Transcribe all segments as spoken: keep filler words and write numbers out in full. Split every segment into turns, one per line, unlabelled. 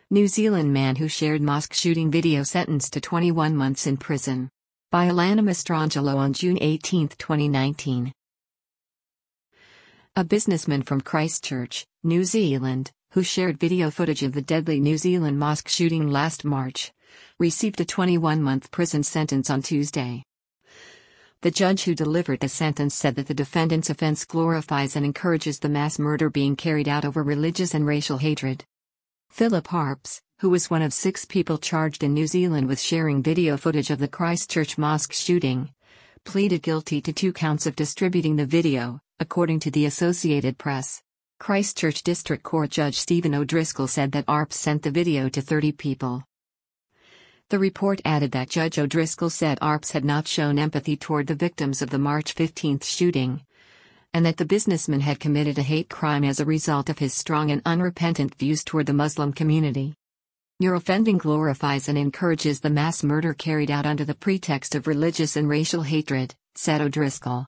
New Zealand man who shared mosque shooting video sentenced to twenty-one months in prison. By Alana Mastrangelo on June eighteenth, twenty nineteen. A businessman from Christchurch, New Zealand, who shared video footage of the deadly New Zealand mosque shooting last March, received a twenty-one month prison sentence on Tuesday. The judge who delivered the sentence said that the defendant's offense glorifies and encourages the mass murder being carried out over religious and racial hatred. Philip Harps, who was one of six people charged in New Zealand with sharing video footage of the Christchurch mosque shooting, pleaded guilty to two counts of distributing the video, according to the Associated Press. Christchurch District Court Judge Stephen O'Driscoll said that Harps sent the video to thirty people. The report added that Judge O'Driscoll said Harps had not shown empathy toward the victims of the March fifteenth shooting, and that the businessman had committed a hate crime as a result of his strong and unrepentant views toward the Muslim community. Your offending glorifies and encourages the mass murder carried out under the pretext of religious and racial hatred, said O'Driscoll.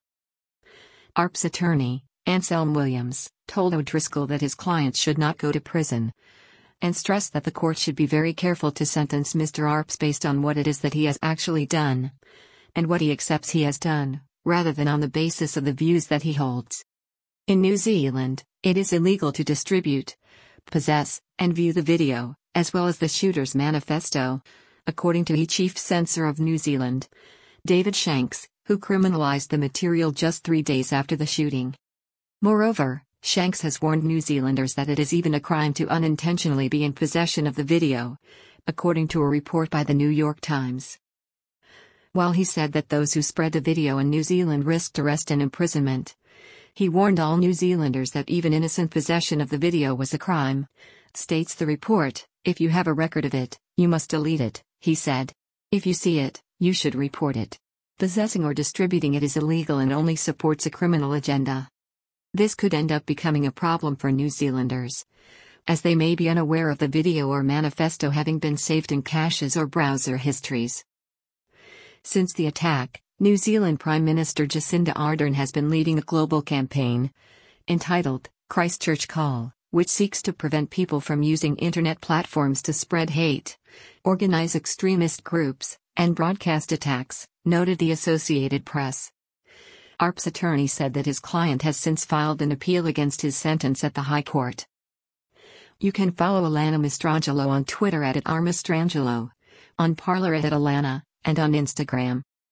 Harps' attorney, Anselm Williams, told O'Driscoll that his client should not go to prison, and stressed that the court should be very careful to sentence Mister Harps based on what it is that he has actually done, and what he accepts he has done, rather than on the basis of the views that he holds. In New Zealand, it is illegal to distribute, possess, and view the video, as well as the shooter's manifesto, according to the chief censor of New Zealand, David Shanks, who criminalized the material just three days after the shooting. Moreover, Shanks has warned New Zealanders that it is even a crime to unintentionally be in possession of the video, according to a report by the New York Times. While he said that those who spread the video in New Zealand risked arrest and imprisonment, he warned all New Zealanders that even innocent possession of the video was a crime. States the report, "If you have a record of it, you must delete it," he said. "If you see it, you should report it. Possessing or distributing it is illegal and only supports a criminal agenda." This could end up becoming a problem for New Zealanders, as they may be unaware of the video or manifesto having been saved in caches or browser histories. Since the attack, New Zealand Prime Minister Jacinda Ardern has been leading a global campaign, entitled Christchurch Call, which seeks to prevent people from using internet platforms to spread hate, organize extremist groups, and broadcast attacks, noted the Associated Press. Harps' attorney said that his client has since filed an appeal against his sentence at the High Court. You can follow Alana Mastrangelo on Twitter at, at r mastrangelo, on Parler at, at Alana, and on Instagram.